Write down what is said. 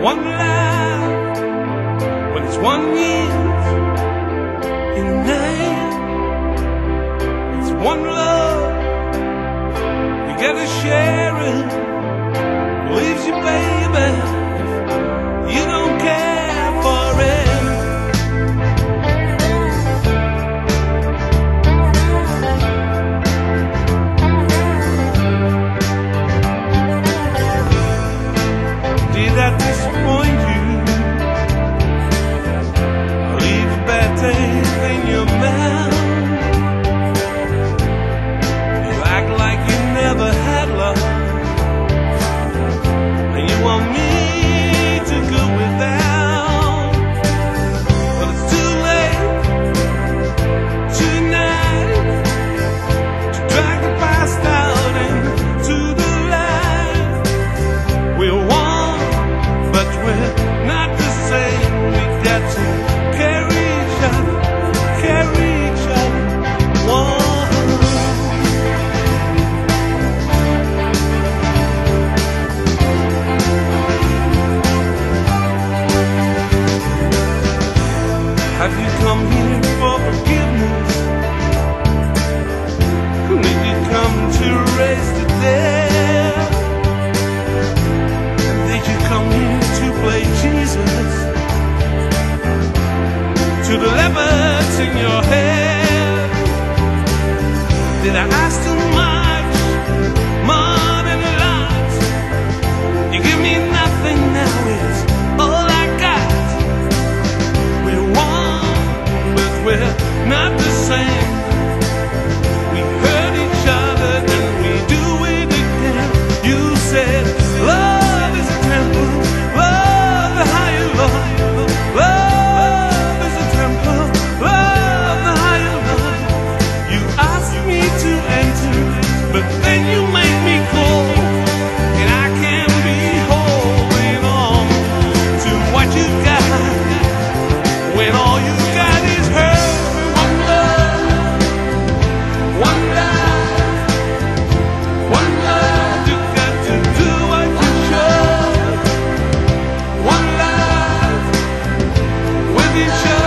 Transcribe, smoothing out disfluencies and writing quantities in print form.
one life when it's 1 year in a night. It's one love, you gotta share it. Leaves you, baby, if you don't care for it. Did I disappoint you? Leave a bad taste in your mouth. You act like you never had love, and you want me to go without. But it's too late tonight to drag the past out into the light. We're one, but we're not the same. We got to carry each other, carry each other. One. Have you come here for forgiveness? Did you come to raise the dead? Did you come here to play Jesus to the leopards in your head? Did I ask too much, more than a lot? You give me nothing, now it's all I got. We're one, but we're not the same. We hurt each other, then we do it again. You said love is a temple, love the higher love. Love is a temple, love the higher love. You asked me to enter, but then you made me cold, and I can't be holding on to what you got when all you got is hurt. One love, one life, one love. You got to do what you should. One life with each other.